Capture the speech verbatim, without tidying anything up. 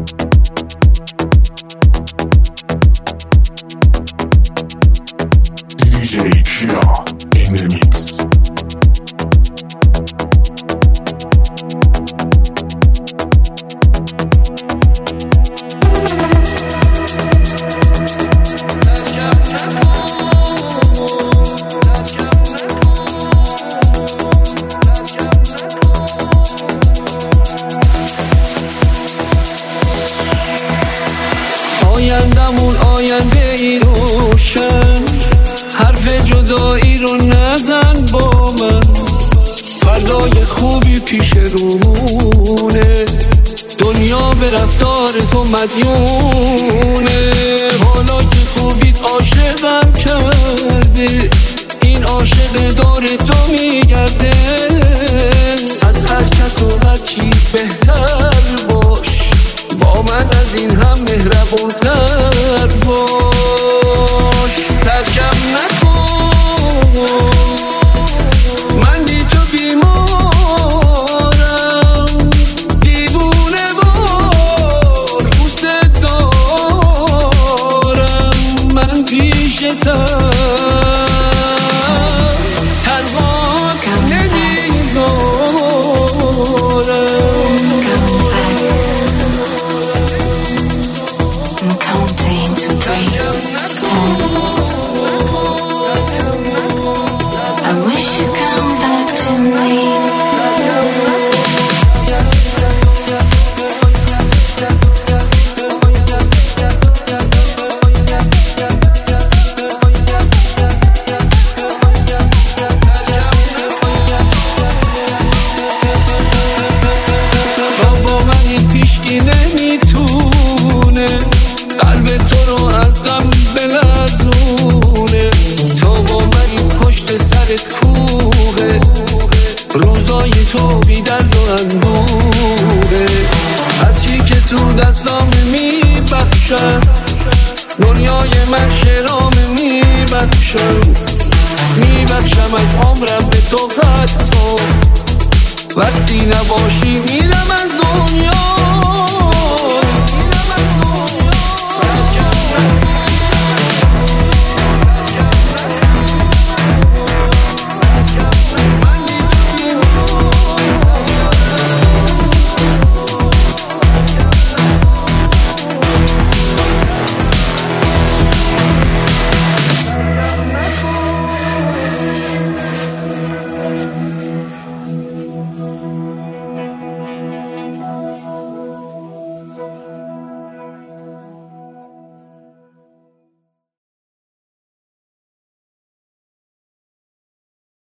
آیندمون آینده ای روشن، حرف جدایی رو نزن با من، فردای خوبی پیش رومونه، دنیا به رفتار تو مدیونه. حالا که خوبیت عاشقم کرده، این عاشق دور تو میگرده، از هر کس و هر چیز بهتر باش، با من از این هم مهربونتر باش. ترکم نکن، من بی تو بیمارم، دیوونه وار دوست دارم، من پیشتم تربات نمیذارم. Counting to three, two. I wish you'd come back to me. تا با من این پیشگی نمیتونه، قلب تو رو از غم بلرزونه، تا با من این پشت سرت کوه، روزای تو بی درد و اندوه، هرچی که تو دستام میبخشم، دنیای من شرام میبخشم، میبخشم از عمرم به تو حتی وقتی نباشی میرم از دنیا.